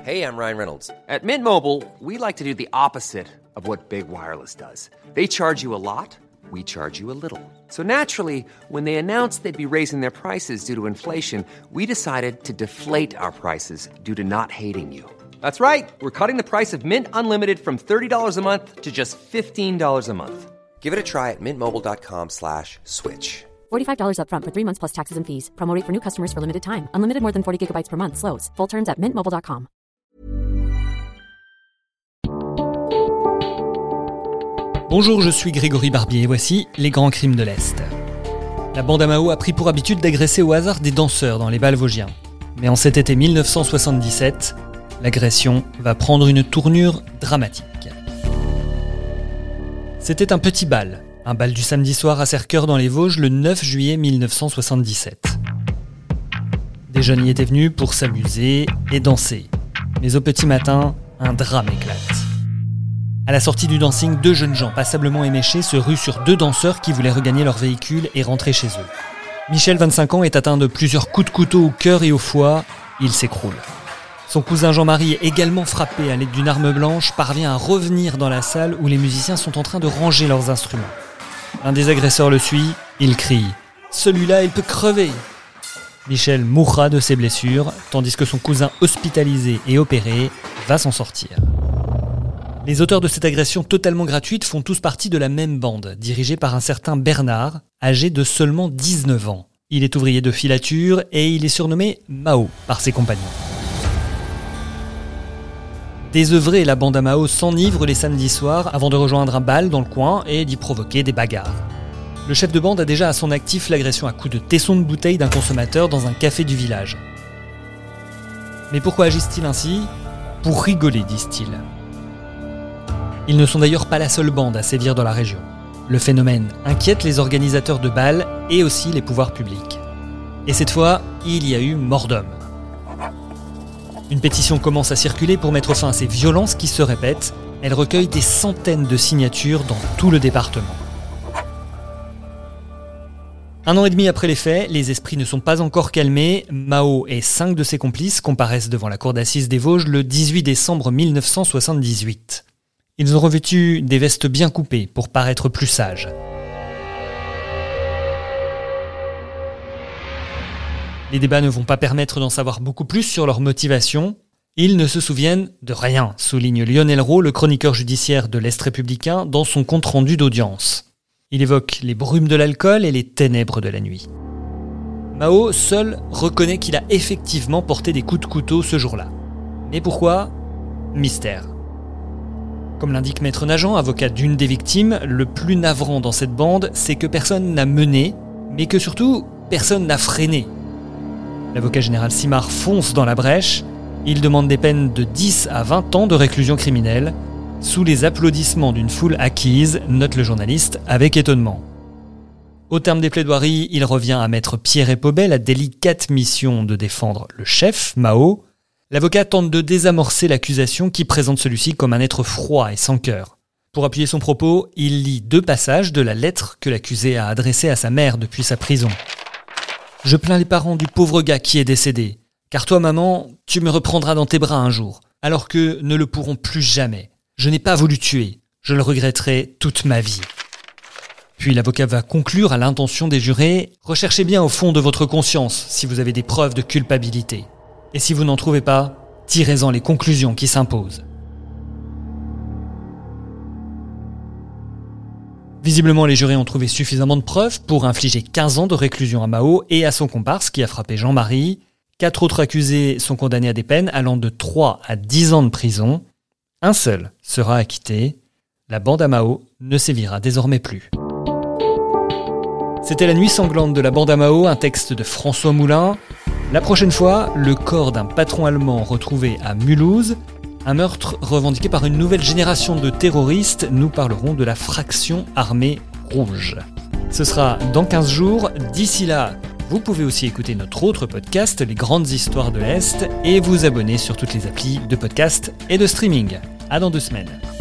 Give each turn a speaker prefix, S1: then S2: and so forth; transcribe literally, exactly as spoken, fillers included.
S1: Hey, I'm Ryan Reynolds. At Mint Mobile, we like to do the opposite of what Big Wireless does. They charge you a lot, we charge you a little. So naturally, when they announced they'd be raising their prices due to inflation, we decided to deflate our prices due to not hating you. That's right. We're cutting the price of Mint Unlimited from thirty dollars a month to just fifteen dollars a month. Give it a try at mintmobile.com slash switch.
S2: forty-five dollars up front for three months plus taxes and fees. Promo rate for new customers for limited time. Unlimited more than forty gigabytes per month. Slows full terms at mint mobile dot com.
S3: Bonjour, je suis Grégory Barbier et voici les grands crimes de l'Est. La bande à Mao a pris pour habitude d'agresser au hasard des danseurs dans les bals vosgiens. Mais en cet été mille neuf cent soixante-dix-sept, l'agression va prendre une tournure dramatique. C'était un petit bal, un bal du samedi soir à Serqueur dans les Vosges le neuf juillet mille neuf cent soixante-dix-sept. Des jeunes y étaient venus pour s'amuser et danser. Mais au petit matin, un drame éclate. À la sortie du dancing, deux jeunes gens passablement éméchés se ruent sur deux danseurs qui voulaient regagner leur véhicule et rentrer chez eux. Michel, vingt-cinq ans, est atteint de plusieurs coups de couteau au cœur et au foie. Il s'écroule. Son cousin Jean-Marie, également frappé à l'aide d'une arme blanche, parvient à revenir dans la salle où les musiciens sont en train de ranger leurs instruments. Un des agresseurs le suit, il crie « Celui-là, il peut crever !» Michel mourra de ses blessures, tandis que son cousin hospitalisé et opéré va s'en sortir. Les auteurs de cette agression totalement gratuite font tous partie de la même bande, dirigée par un certain Bernard, âgé de seulement dix-neuf ans. Il est ouvrier de filature et il est surnommé Mao par ses compagnons. Désœuvré, la bande à Mao s'enivre les samedis soirs avant de rejoindre un bal dans le coin et d'y provoquer des bagarres. Le chef de bande a déjà à son actif l'agression à coups de tesson de bouteille d'un consommateur dans un café du village. Mais pourquoi agissent-ils ainsi ? Pour rigoler, disent-ils. Ils ne sont d'ailleurs pas la seule bande à sévir dans la région. Le phénomène inquiète les organisateurs de bals et aussi les pouvoirs publics. Et cette fois, il y a eu mort d'homme. Une pétition commence à circuler pour mettre fin à ces violences qui se répètent. Elle recueille des centaines de signatures dans tout le département. Un an et demi après les faits, les esprits ne sont pas encore calmés. Mao et cinq de ses complices comparaissent devant la cour d'assises des Vosges le dix-huit décembre mille neuf cent soixante-dix-huit. Ils ont revêtu des vestes bien coupées pour paraître plus sages. Les débats ne vont pas permettre d'en savoir beaucoup plus sur leur motivation. Ils ne se souviennent de rien, souligne Lionel Rowe, le chroniqueur judiciaire de l'Est républicain, dans son compte-rendu d'audience. Il évoque les brumes de l'alcool et les ténèbres de la nuit. Mao, seul, reconnaît qu'il a effectivement porté des coups de couteau ce jour-là. Mais pourquoi ? Mystère. Comme l'indique Maître Nagent, avocat d'une des victimes, le plus navrant dans cette bande, c'est que personne n'a mené, mais que surtout, personne n'a freiné. L'avocat général Simard fonce dans la brèche. Il demande des peines de dix à vingt ans de réclusion criminelle, sous les applaudissements d'une foule acquise, note le journaliste avec étonnement. Au terme des plaidoiries, il revient à maître Pierre Epaubet la délicate mission de défendre le chef, Mao. L'avocat tente de désamorcer l'accusation qui présente celui-ci comme un être froid et sans cœur. Pour appuyer son propos, il lit deux passages de la lettre que l'accusé a adressée à sa mère depuis sa prison. « Je plains les parents du pauvre gars qui est décédé, car toi, maman, tu me reprendras dans tes bras un jour, alors qu'eux ne le pourront plus jamais. Je n'ai pas voulu tuer, je le regretterai toute ma vie. » Puis l'avocat va conclure à l'intention des jurés « Recherchez bien au fond de votre conscience si vous avez des preuves de culpabilité. Et si vous n'en trouvez pas, tirez-en les conclusions qui s'imposent. » Visiblement, les jurés ont trouvé suffisamment de preuves pour infliger quinze ans de réclusion à Mao et à son comparse qui a frappé Jean-Marie. Quatre autres accusés sont condamnés à des peines allant de trois à dix ans de prison. Un seul sera acquitté. La bande à Mao ne sévira désormais plus. C'était La nuit sanglante de la bande à Mao, un texte de François Moulin. La prochaine fois, le corps d'un patron allemand retrouvé à Mulhouse, un meurtre revendiqué par une nouvelle génération de terroristes. Nous parlerons de la fraction armée rouge. Ce sera dans quinze jours. D'ici là, vous pouvez aussi écouter notre autre podcast, Les Grandes Histoires de l'Est, et vous abonner sur toutes les applis de podcast et de streaming. À dans deux semaines.